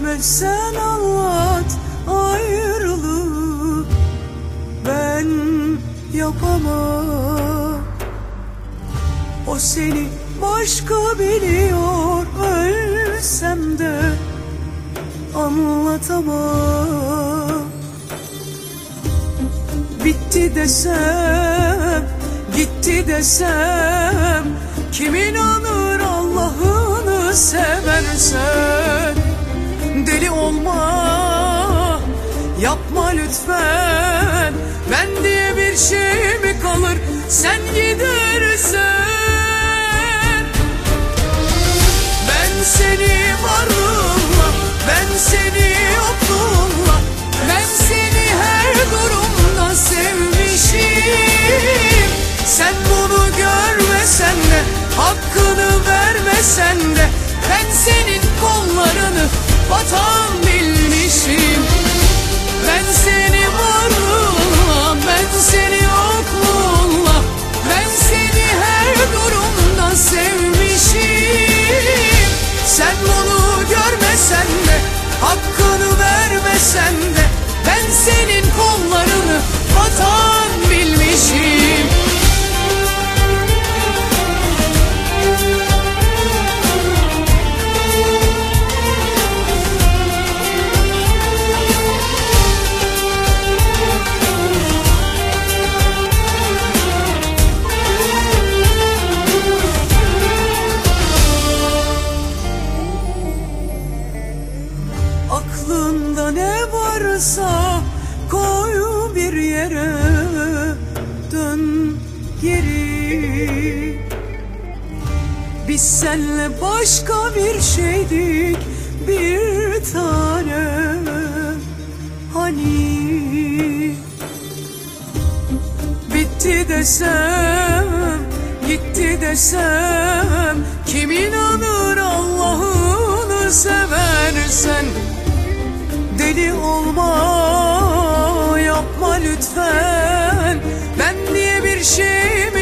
Sevmezsen anlat ayrılığı, ben yapamam. O seni başka biliyor, ölsem de anlatamam. Bitti desem, gitti desem, kim inanır Allah'ını seversen? Deli olma, yapma lütfen, ben diye bir şey mi kalır sen gidersen? Ben seni varlığımla, ben seni yokluğumla, ben seni her durumda sevmişim. Sen bunu görmesen de, hakkını vermesen de, ben senin kollarını vatan bilmişim. Ben seni varlığınla, ben seni yokluğunla, ben seni her durumda sevmişim. Sen bunu görmesen de, hakkını vermesen de, ben senin kollarını vatan bilmişim. Aklında ne varsa koy bir yere, dön geri. Biz senle başka bir şeydik bir tane, hani bitti desem, gitti desem, kim inanır Allah'ını seversen? Deli olma, yapma lütfen, ben diye bir şey